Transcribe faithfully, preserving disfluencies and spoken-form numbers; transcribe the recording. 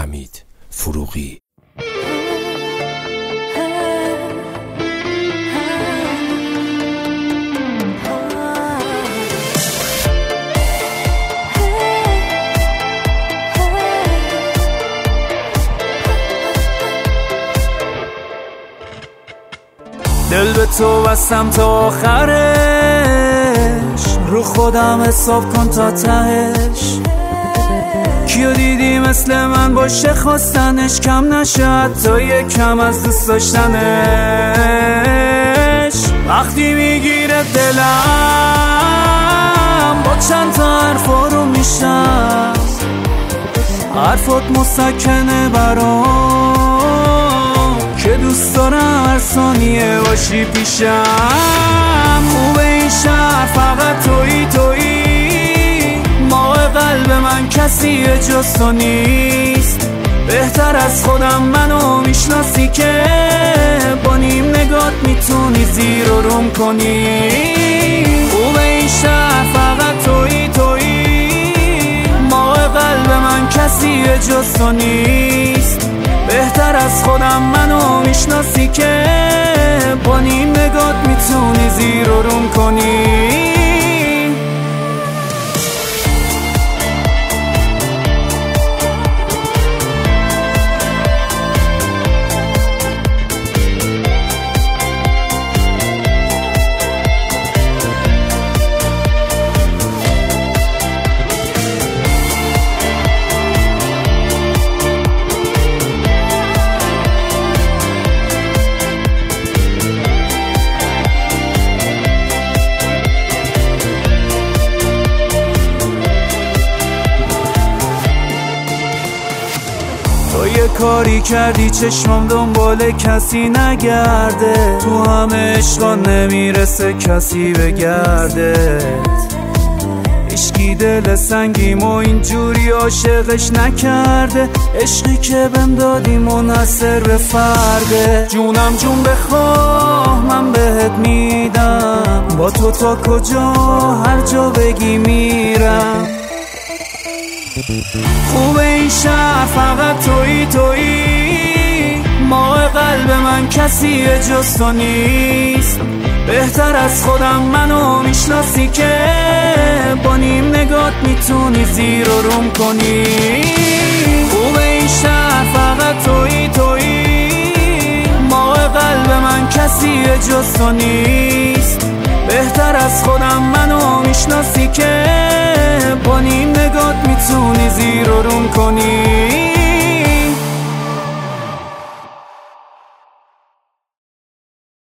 حمید فروغی. دل به تو بستم تا آخرش، رو خودم حساب کن تا تهش. کیو دیدی مثل من باشه خواستنش کم نشه حتی یک کم از دوست داشتنش. وقتی میگیره دلم با چند تا حرفا رو میشم، حرفات مسکنه برام که دوست دارم هر ثانیه باشی پیشم. خوبه این شهر فقط تویی تویی، ماه قلب من کسی جز تو نیست. بهتر از خودم منو میشناسی که با نیم نگات میتونی زیر و روم کنی. خوبه این شهر فقط تویی تویی، ماه قلب من کسی جز تو نیست. بهتر از خودم منو میشناسی که با نیم نگات میتونی زیر و روم کنی. تو یه کاری کردی چشمم دنبال کسی نگرده، تو همه عشقا نمیرسه کسی بگرده. عشقی دل سنگیم و اینجوری عاشقش نکرده، عشقی که بهم دادی منحصر به فرده. جونم جون بخواه من بهت میدم، با تو تا کجا هر جا بگی میرم. خوبه این شهر فقط تویی تویی، ماه قلب من کسی جز تو نیست. بهتر از خودم منو میشناسی که با نیم نگات میتونی زیر و روم کنی. خوبه این شهر فقط تویی تویی، ماه قلب من کسی جز تو نیست. بهتر از خودم منو میشناسی که با نیم نگات میتونی زیر و روم کنی.